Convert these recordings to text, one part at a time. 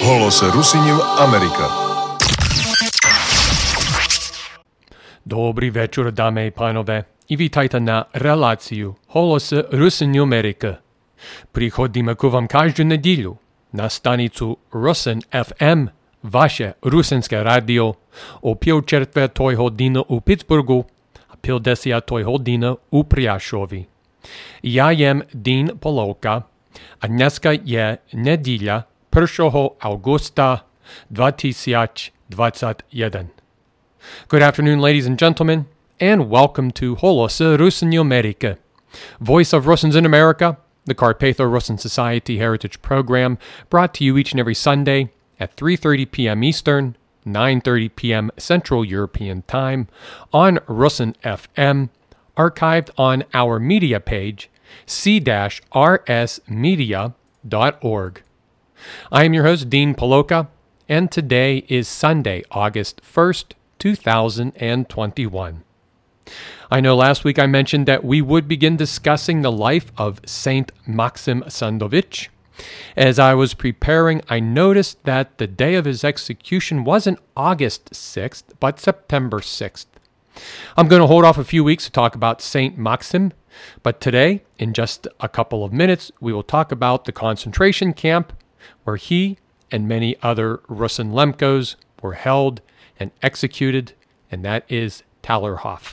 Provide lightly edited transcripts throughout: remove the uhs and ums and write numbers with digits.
Голос Русинів Америка. Добрий вечір, дами і панове, і вітайте на релацію «Голос Русинів Америка». Приходимо к вам кожну неділю на станицю Русин FM, ваше русинське радіо, о 9:45 години у Питтсбургу, а 9:10 години у Пряшові. Я єм Дін Полока, а днеска є неділя 1 августа 2021. Good afternoon, ladies and gentlemen, and welcome to Голоса Русинів Америка, Voice of Russians in America, the Carpatho Russian Society Heritage Program, brought to you each and every Sunday at 3:30 p.m. Eastern, 9:30 p.m. Central European Time on Rusin FM, archived on our media page, c-rsmedia.org. I am your host, Dean Paloka, and today is Sunday, August 1st, 2021. I know last week I mentioned that we would begin discussing the life of Saint Maxim Sandovich. As I was preparing, I noticed that the day of his execution wasn't August 6th, but September 6th. I'm going to hold off a few weeks to talk about Saint Maxim, but today, in just a couple of minutes, we will talk about the concentration camp where he and many other Rusin Lemkos were held and executed, and that is Tallerhof.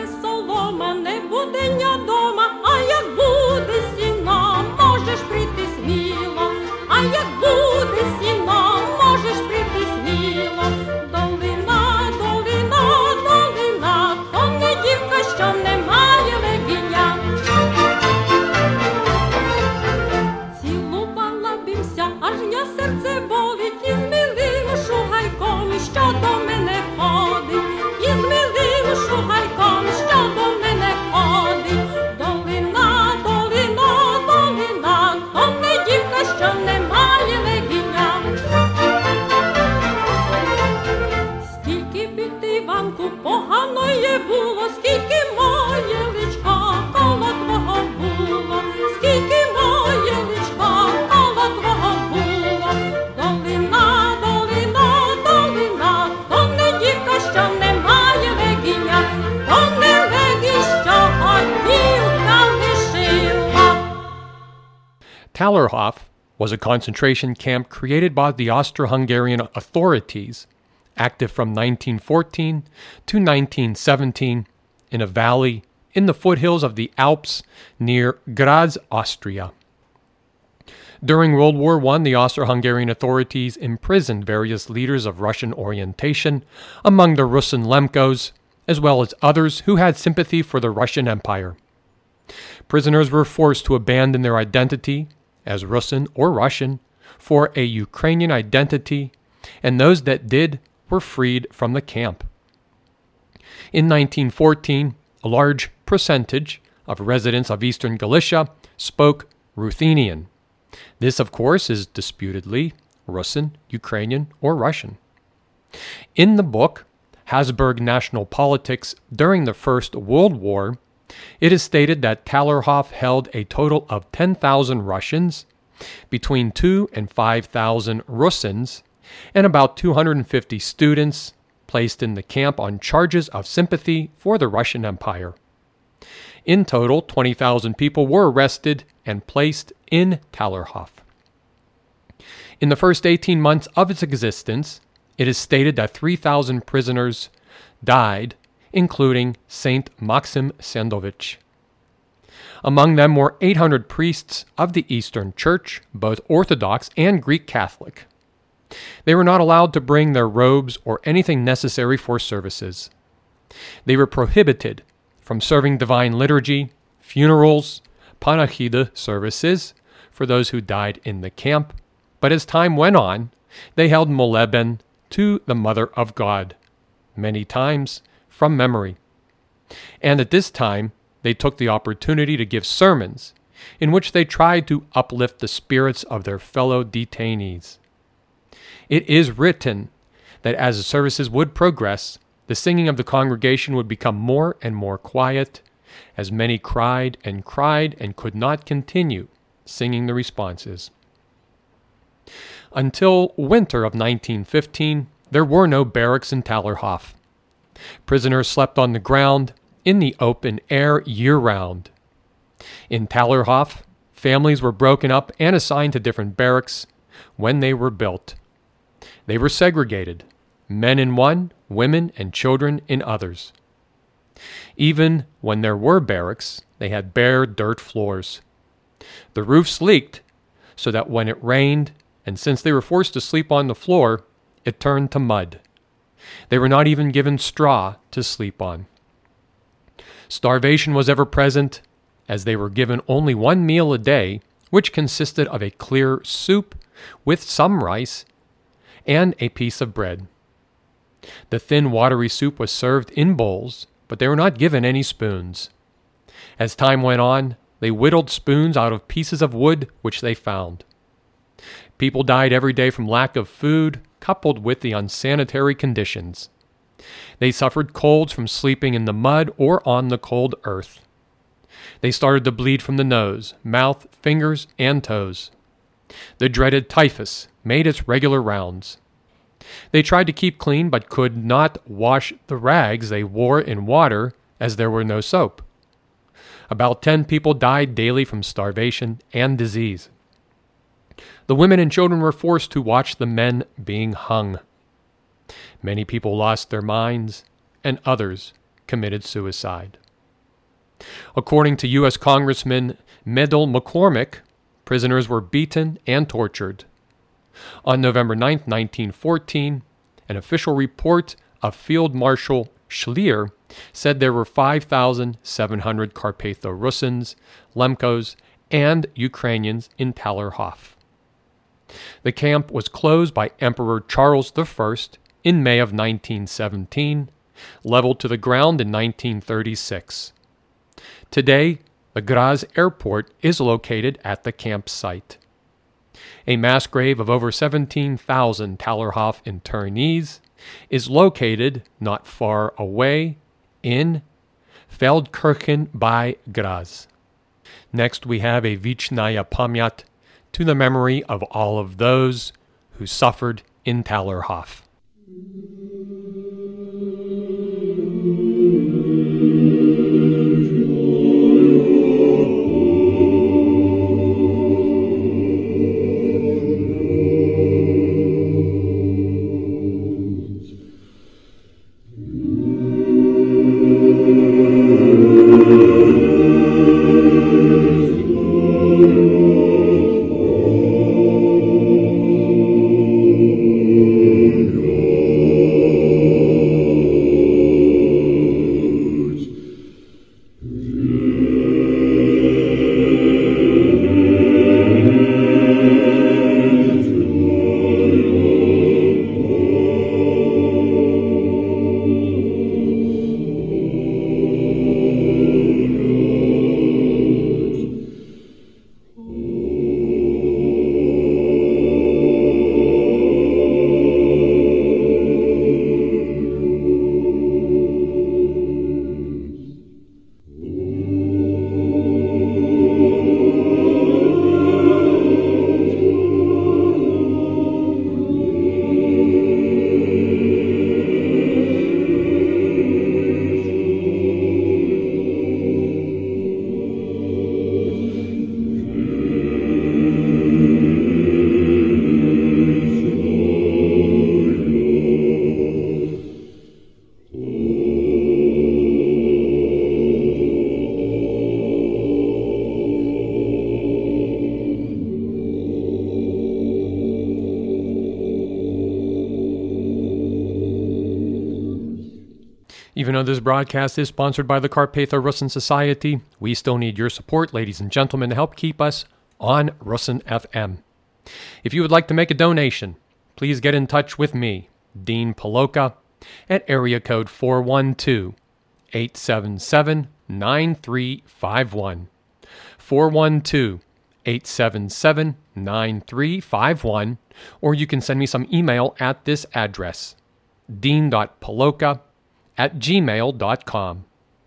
Солома не буде ня дома, а як буде сіна, можеш прийти Погано є було, скільки моє личка коло твого було, скільки моє личка коло твого було. Долина, долина, долина, то не дівка, що не має легіня, то не легінь, що горілка лишила. Tallerhof was a concentration camp created by the Austro-Hungarian authorities, active from 1914 to 1917 in a valley in the foothills of the Alps near Graz, Austria. During World War I, the Austro-Hungarian authorities imprisoned various leaders of Russian orientation among the Rusin Lemkos, as well as others who had sympathy for the Russian Empire. Prisoners were forced to abandon their identity as Rusin or Russian for a Ukrainian identity, and those that did were freed from the camp. In 1914, a large percentage of residents of eastern Galicia spoke Ruthenian. This, of course, is disputedly Rusin, Ukrainian, or Russian. In the book, Habsburg National Politics during the First World War, it is stated that Tallerhof held a total of 10,000 Russians, between 2,000 and 5,000 Rusins, and about 250 students placed in the camp on charges of sympathy for the Russian Empire. In total, 20,000 people were arrested and placed in Tallerhof. In the first 18 months of its existence, it is stated that 3,000 prisoners died, including Saint Maxim Sandovich. Among them were 800 priests of the Eastern Church, both Orthodox and Greek Catholic. They were not allowed to bring their robes or anything necessary for services. They were prohibited from serving divine liturgy, funerals, panachida services for those who died in the camp, but as time went on, they held moleben to the Mother of God, many times from memory. And at this time, they took the opportunity to give sermons in which they tried to uplift the spirits of their fellow detainees. It is written that as the services would progress, the singing of the congregation would become more and more quiet, as many cried and could not continue singing the responses. Until winter of 1915, there were no barracks in Tallerhof. Prisoners slept on the ground in the open air year-round. In Tallerhof, families were broken up and assigned to different barracks when they were built. They were segregated, men in one, women and children in others. Even when there were barracks, they had bare dirt floors. The roofs leaked so that when it rained, and since they were forced to sleep on the floor, it turned to mud. They were not even given straw to sleep on. Starvation was ever present, as they were given only one meal a day, which consisted of a clear soup with some rice and a piece of bread. The thin, watery soup was served in bowls, but they were not given any spoons. As time went on, they whittled spoons out of pieces of wood which they found. People died every day from lack of food, coupled with the unsanitary conditions. They suffered colds from sleeping in the mud or on the cold earth. They started to bleed from the nose, mouth, fingers, and toes. The dreaded typhus made its regular rounds. They tried to keep clean but could not wash the rags they wore in water as there were no soap. About 10 people died daily from starvation and disease. The women and children were forced to watch the men being hung. Many people lost their minds, and others committed suicide. According to U.S. Congressman Medill McCormick, prisoners were beaten and tortured. On November 9, 1914, an official report of Field Marshal Schlier said there were 5,700 Carpatho-Russins, Lemkos, and Ukrainians in Tallerhof. The camp was closed by Emperor Charles I in May of 1917, leveled to the ground in 1936. Today, the Graz Airport is located at the campsite. A mass grave of over 17,000 Tallerhof internees is located not far away in Feldkirchen bei Graz. Next, we have a Vichnaya Pamyat to the memory of all of those who suffered in Tallerhof. Even though this broadcast is sponsored by the Karpatho-Rusin Society, we still need your support, ladies and gentlemen, to help keep us on Rusin FM. If you would like to make a donation, please get in touch with me, Dean Paloka, at area code 412-877-9351. 412-877-9351, or you can send me some email at this address, dean.paloka@gmail.com.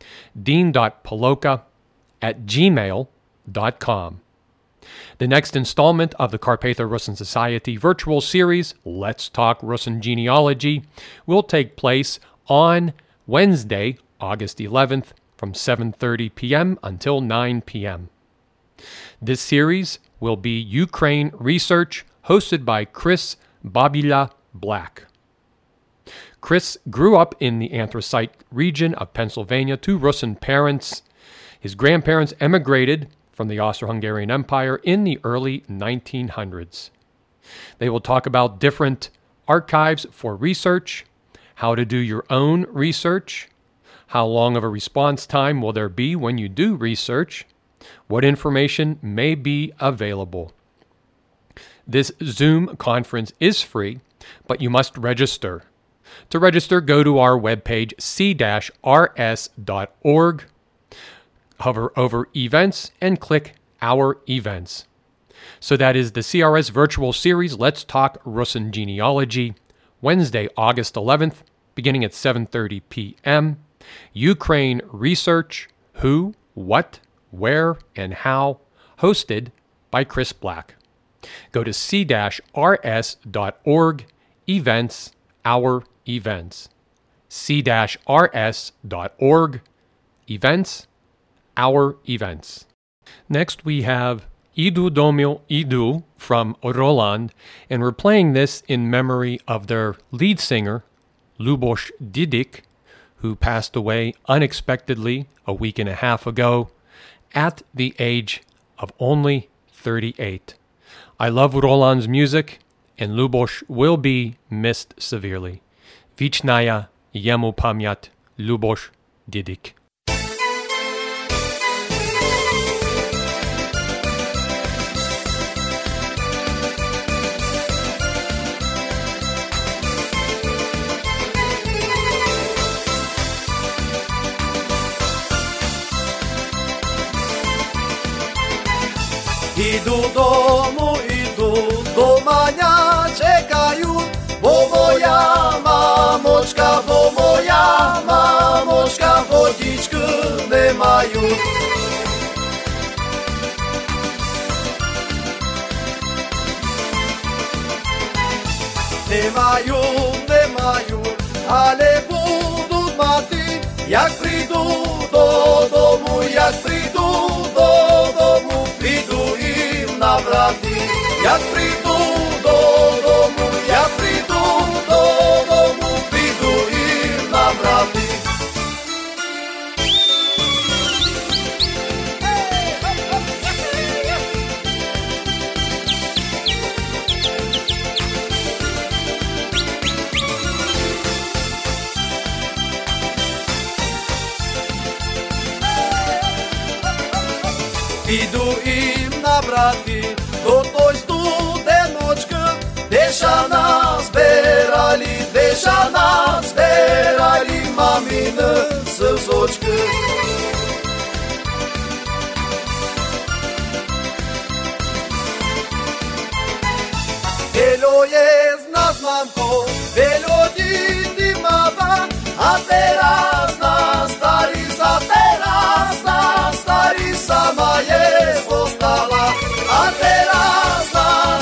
dean.paloka@gmail.com. The next installment of the Karpatho-Rusin Society virtual series, Let's Talk Rusin Genealogy, will take place on Wednesday, August 11th, from 7:30 p.m. until 9 p.m. This series will be Ukraine Research, hosted by Chris Babila Black. Chris grew up in the Anthracite region of Pennsylvania to Rusin parents. His grandparents emigrated from the Austro-Hungarian Empire in the early 1900s. They will talk about different archives for research, how to do your own research, how long of a response time will there be when you do research, what information may be available. This Zoom conference is free, but you must register. To register, go to our webpage, c-rs.org, hover over Events, and click Our Events. So that is the CRS virtual series, Let's Talk Rusin Genealogy, Wednesday, August 11th, beginning at 7:30 p.m. Ukraine Research, Who, What, Where, and How, hosted by Chris Black. Go to c-rs.org, Events, Our Events. c-rs.org, Events, Our Events. Next we have Idu Domio Idu from Roland, and we're playing this in memory of their lead singer, Luboš Didik, who passed away unexpectedly a week and a half ago at the age of only 38. I love Roland's music, and Luboš will be missed severely. Vichnaya Yemu Pamyat, Luboš Didik. Іду дома, ня чекають, бо моя мама Немаю, але будуть мати, як прийду додому, піду їм набрати, як прийду додому, піду їм набрати. Піду їм набрати до той студеночки, де ж нас збирали мамини сльозочки. Вело є з нас мамко, вело діти мама, а teraz na stary sama jest została, a teraz na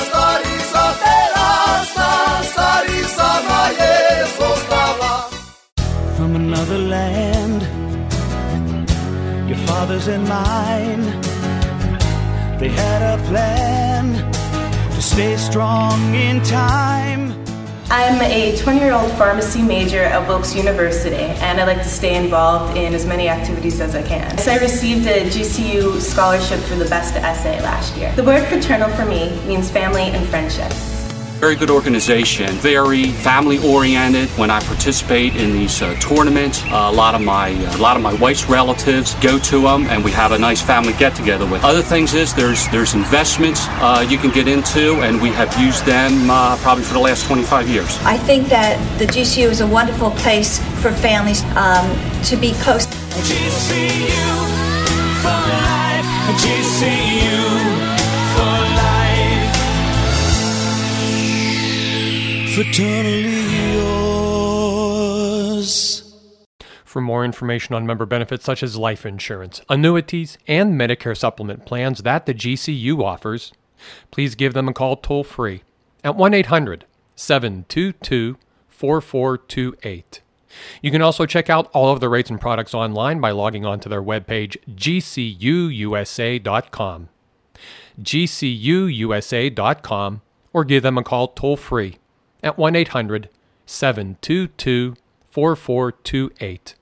stary sama jest została. From another land, your father's and mine, they had a plan to stay strong in time. I'm a 20-year-old pharmacy major at Wilkes University, and I like to stay involved in as many activities as I can. So I received a GCU scholarship for the best essay last year. The word fraternal for me means family and friendship. Very good organization, very family-oriented. When I participate in these tournaments, a lot of my wife's relatives go to them, and we have a nice family get-together with. Other things is there's investments you can get into, and we have used them probably for the last 25 years. I think that the GCU is a wonderful place for families to be close. GCU for life, GCU for life. Fraternally yours. For more information on member benefits such as life insurance, annuities, and Medicare supplement plans that the GCU offers, please give them a call toll-free at 1-800-722-4428. You can also check out all of the rates and products online by logging on to their webpage, gcuusa.com. gcuusa.com, or give them a call toll-free at 1-800-722-4428.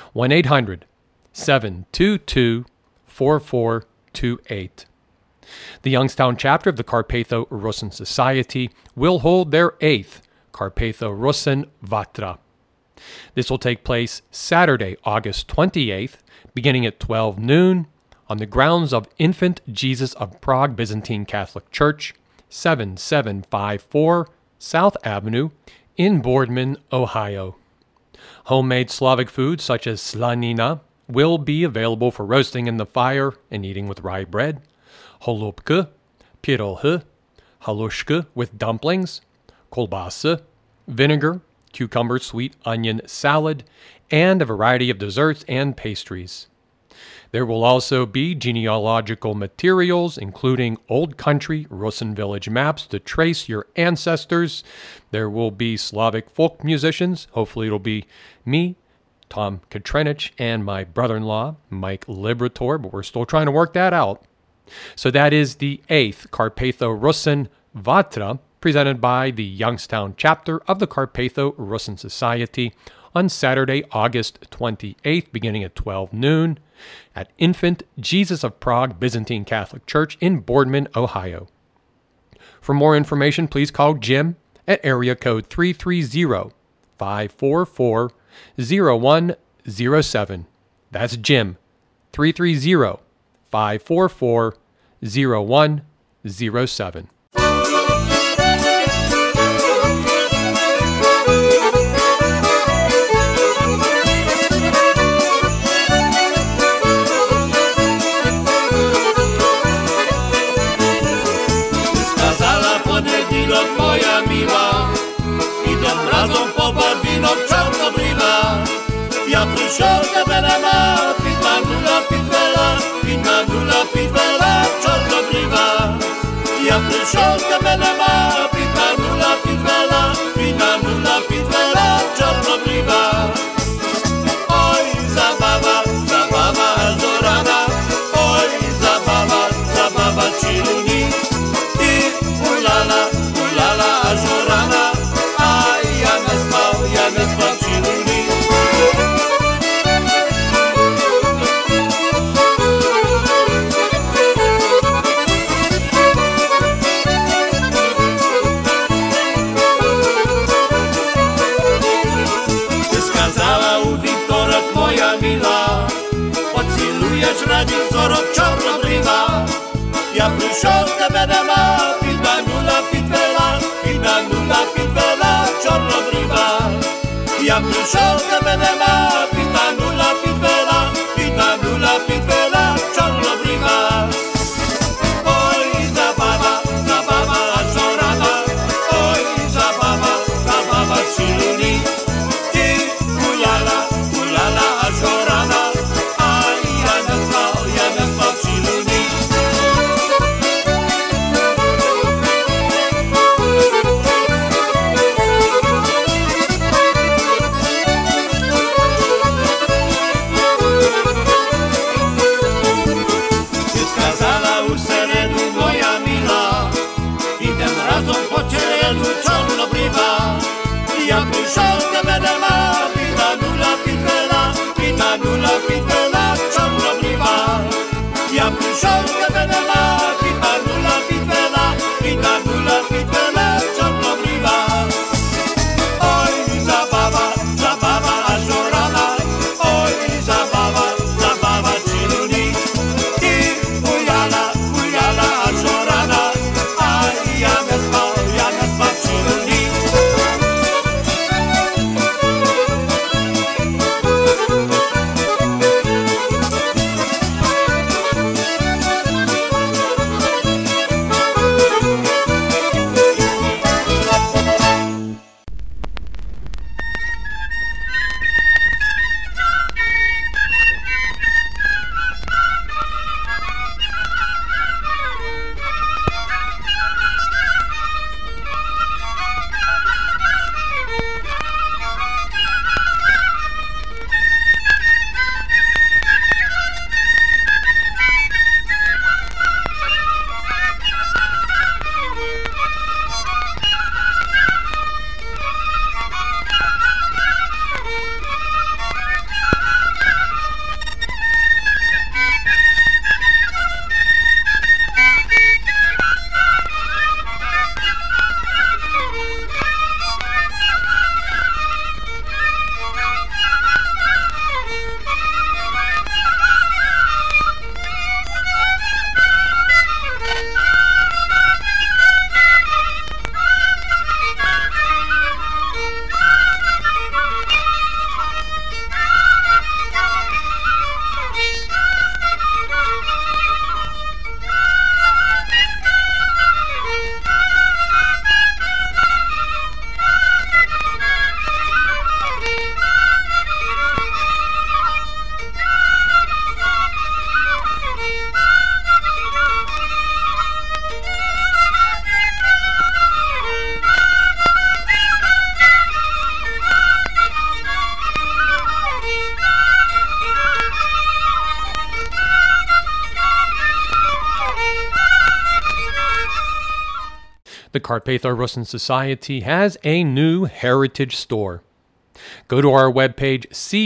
1-800-722-4428. The Youngstown chapter of the Carpatho-Russin Society will hold their 8th Carpatho-Russin Vatra. This will take place Saturday, August 28th, beginning at 12 noon, on the grounds of Infant Jesus of Prague Byzantine Catholic Church, 7754 South Avenue in Boardman, Ohio. Homemade Slavic foods such as slanina will be available for roasting in the fire and eating with rye bread, holubka, pirolhe, halushka with dumplings, kolbasa, vinegar, cucumber sweet onion salad, and a variety of desserts and pastries. There will also be genealogical materials, including Old Country Russin village maps to trace your ancestors. There will be Slavic folk musicians. Hopefully it'll be me, Tom Katrenich, and my brother-in-law, Mike Liberator, but we're still trying to work that out. So that is the 8th Carpatho-Russin Vatra, presented by the Youngstown chapter of the Carpatho-Russin Society on Saturday, August 28th, beginning at 12 noon, at Infant Jesus of Prague Byzantine Catholic Church in Boardman, Ohio. For more information, please call Jim at area code 330-544-0107. That's Jim, 330-544-0107. Moja miła, idem razem po barwinok czarnobriwa. Ja przysiądę benema, pitmanula, pitwela, czarnobriwa. Ja przysiądę benema, pitmanula, pitwela, czarnobrywa. Oj, zabawa, zabawa zorana, oj, zabawa chiluni. Ty, ulala, zorana, a ja nie spał chiluni. Moja mila, pocilujesz radził zorok czarnobrywa. Ja przyszedł tebe nema, pitbanula, czarnobrywa. Ja przyszedł tebe nema, pitbanula, czarnobrywa. Oj, zabawa, zorana, oj, zabawa chiluni. Ty, ulala, zorana, a ja nie spał chiluni. Ty skazala u seredu moja mila, idem razom po teredu czarnobrywa. Ja przyszedł tebe nema, pitbanula, czarnobrywa. Ja przyszedł tebe nema, pitbanula, czarnobrywa. Oj, zabawa, zorana, oj, zabawa chiluni. Ty, ulala, zorana, a ja nie spał chiluni. The Carpatho-Russin Society has a new heritage store. Go to our webpage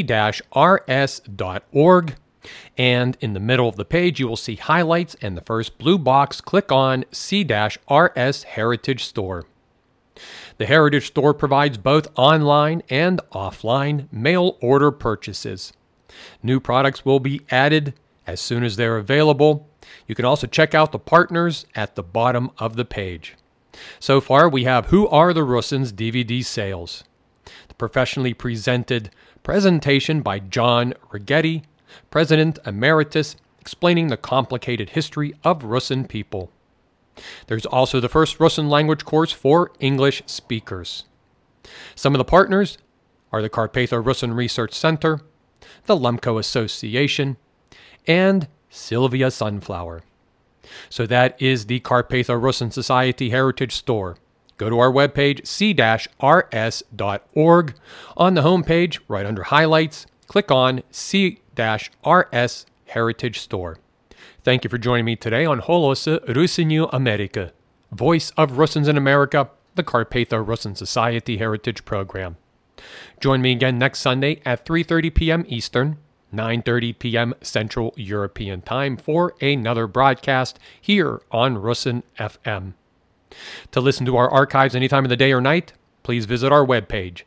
c-rs.org, and in the middle of the page you will see highlights, and the first blue box, click on C-RS Heritage Store. The Heritage Store provides both online and offline mail order purchases. New products will be added as soon as they're available. You can also check out the partners at the bottom of the page. So far, we have Who Are the Russins DVD sales, the professionally presented presentation by John Righetti, President Emeritus, explaining the complicated history of Russin people. There's also the first Russin language course for English speakers. Some of the partners are the Carpatho-Russin Research Center, the Lemko Association, and Sylvia Sunflower. So that is the Carpatho-Russin Society Heritage Store. go to our webpage, c-rs.org. On the homepage, right under Highlights, click on C-RS Heritage Store. Thank you for joining me today on Holosy Rusiniu America, Voice of Russians in America, the Carpatho Russian Society Heritage Program. Join me again next Sunday at 3:30 p.m. Eastern, 9:30 p.m. Central European Time for another broadcast here on Russin FM. To listen to our archives any time of the day or night, please visit our webpage,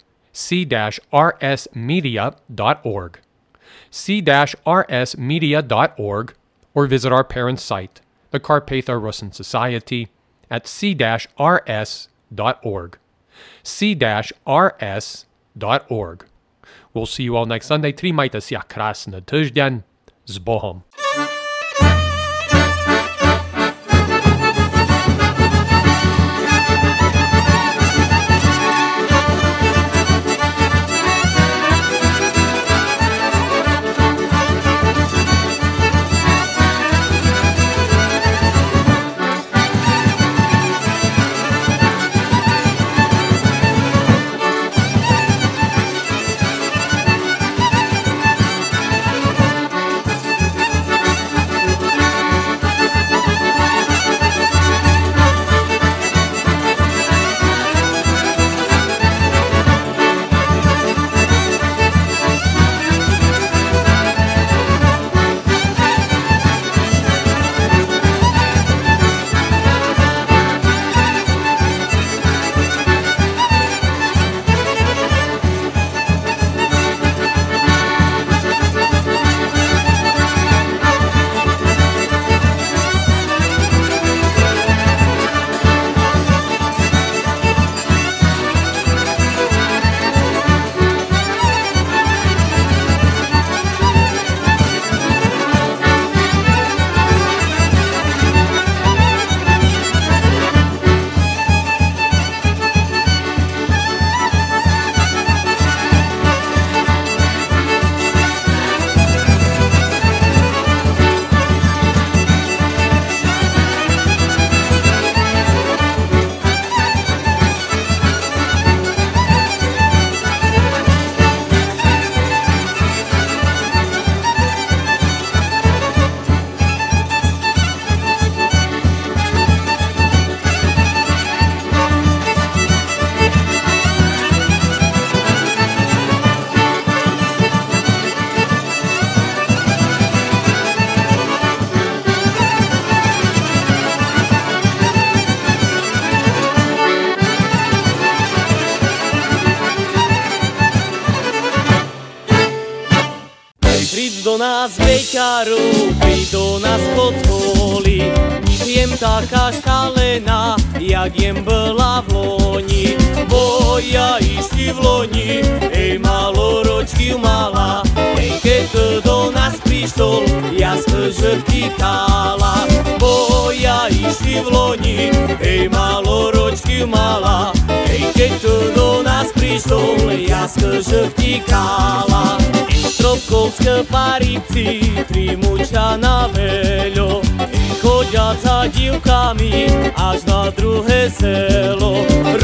c-rsmedia.org, c-rsmedia.org, or visit our parent site, the Carpatho Russian Society, at c-rs.org, c-rs.org. We'll see you all next Sunday. Trimajte si a krásny týždeň. S Bohom. do nás beťaru, príď do nás pod schôli. Jem taká šalená, jak jem byla v loni. Bo ja išli v loni, ej maloročky mala. Ej, keď do nás prištol, ja skržrky kála. Bo ja išli v loni, ej maloročky mala. Ej, keď do nás prištol, ja skržrky kála. Ej, stropkovské paripci, tri muča na veľo. Chodia za divkami až na druhé selo.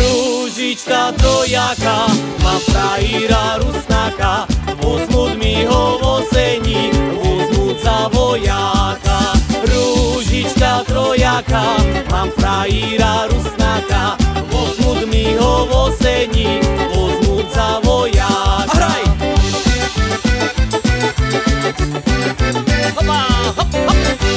Rúžička trojaka, má frajíra rusnáka. Vozmúť mi ho v oseni, vozmúť za vojáka. Rúžička trojaka, mám frajíra rusnáka. Vozmúť mi ho v oseni, vozmúť za vojáka. Hraj! Hopa, hop, hop!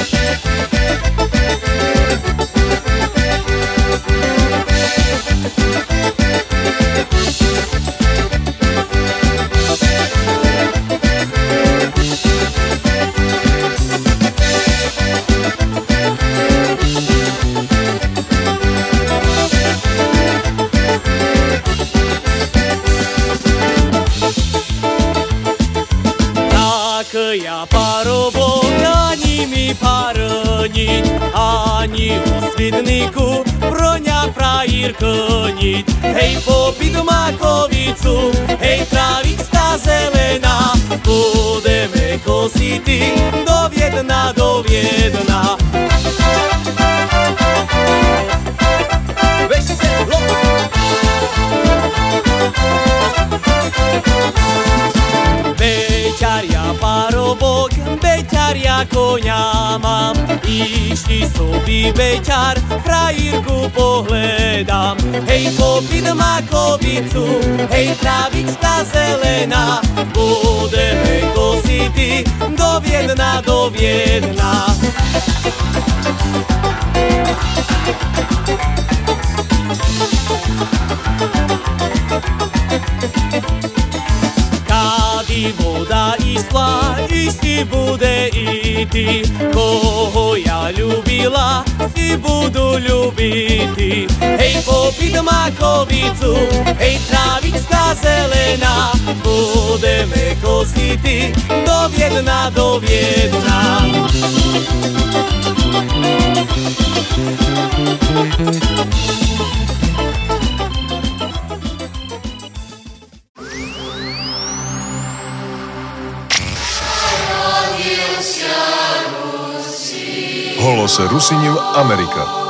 Ja parobok ani mi parniť, ani úsvidníku pro ňa frajír koniť. Hej, popít makovicu, hej, trávička zelená, budeme kosiť do Viedna, do Viedna. Veselo! obok beťaria koňa mám. Išti sobí beťar, frajírku pohledám. Hej, popid makovicu, hej, trávička zelená. Budeme kosity do Viedna, do Viedna. Kady voda išla, išti bude i ty. Koho ja ľubila, si budu ľubiti. Hej, popid makovicu, hej, trávička zelená. Budeme kosity do Viedna, do Viedna. Голос Русинів Америка.